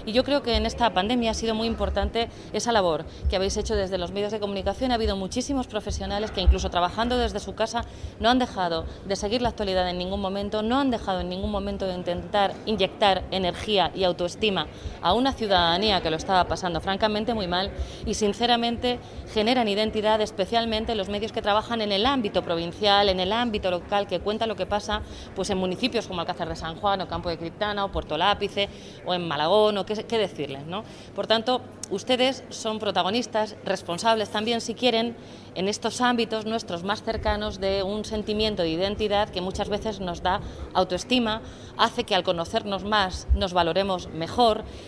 Y yo creo que en esta pandemia ha sido muy importante esa labor que habéis hecho desde los medios de comunicación. Ha habido muchísimos profesionales que incluso trabajando desde su casa no han dejado de seguir la actualidad en ningún momento, no han dejado en ningún momento de intentar inyectar energía y autoestima a una ciudadanía que lo estaba pasando francamente muy mal y sinceramente generan identidad, especialmente los medios que trabajan en el ámbito provincial, en el ámbito local, que cuenta lo que pasa pues en municipios como Alcázar de San Juan o Campo de Criptana o Puerto Lápice o en Malagón o qué decirles, ¿no? Por tanto, ustedes son protagonistas, responsables también, si quieren, en estos ámbitos nuestros más cercanos de un sentimiento de identidad que muchas veces nos da autoestima, hace que al conocernos más nos valoremos mejor